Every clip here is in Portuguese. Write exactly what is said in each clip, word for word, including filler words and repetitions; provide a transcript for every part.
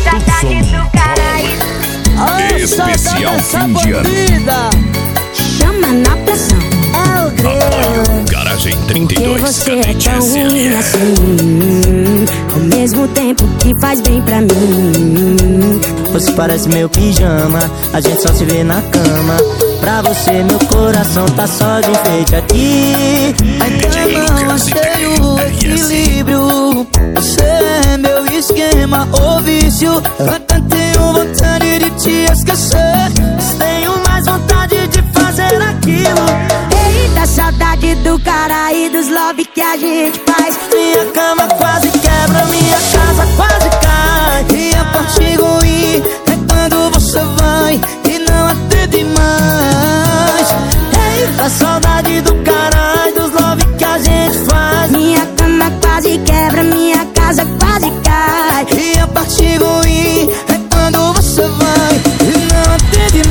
saudade do Caraíba. Especial fim de ano. Chama na pressão. É o grego. Garagem trinta e dois. Porque você é tão ruim assim, ao mesmo tempo que faz bem pra mim. Você parece meu pijama, a gente só se vê na cama. Pra você meu coração tá só de enfeite aqui. Ainda não achei o equilíbrio. Você é meu esquema ou vício. Eu até tenho vontade de te esquecer, mas tenho mais vontade de fazer aquilo. Eita, saudade do cara e dos love que a gente faz. Minha cama quase quebra, minha casa quase cai. E a parte ruim é quando você vai e não atende mais. Eita, saudade do cara e dos love que a gente faz. Minha cama quase quebra, minha casa quase cai. E a parte ruim é quando você vai e não atende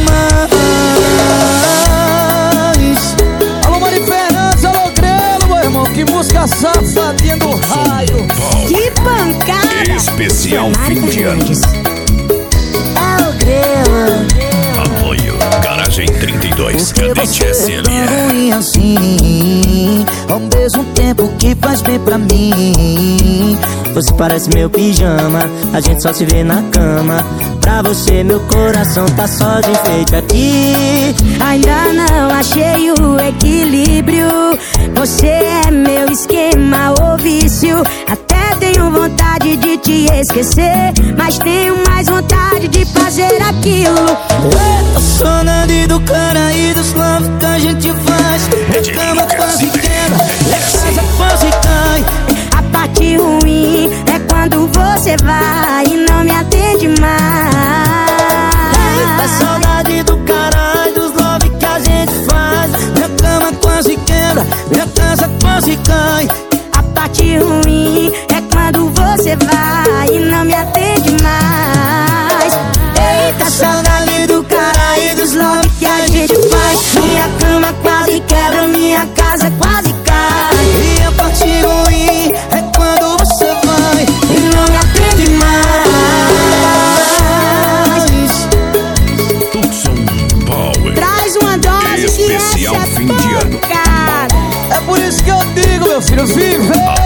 mais. Alô, Mari Fernandes, alô, Grelo, meu irmão. Que música safadinha do raio. Que pancada. Especial fim de ano. É o Grelo. Apoio Garagem trinta e dois. Cadete S L tão R. ruim assim, ao mesmo tempo que faz bem pra mim. Você parece meu pijama, a gente só se vê na cama. Pra você meu coração tá só de enfeite aqui. Ainda não achei o equilíbrio. Você é meu esquema ou vício. Até tenho vontade de te esquecer, mas tenho mais vontade de fazer aquilo. Eita, saudade do cara e dos love que a gente faz. Minha cama quase quebra, minha casa quase cai. A parte ruim é quando você vai e não me atende mais. Eita, saudade do cara e dos love que a gente faz. Minha cama quase quebra, minha casa quase cai. A parte ruim é quando você vai e não me atende mais. Eita, saudade do cara e dos love que a gente faz. Minha cama quase quebra, minha casa quase cai. E a parte ruim é quando você vai E não me atende mais. Tucson Power. Traz uma dose que essa Especial é fim de ano. pancada. É por isso que eu digo, meu filho, vive!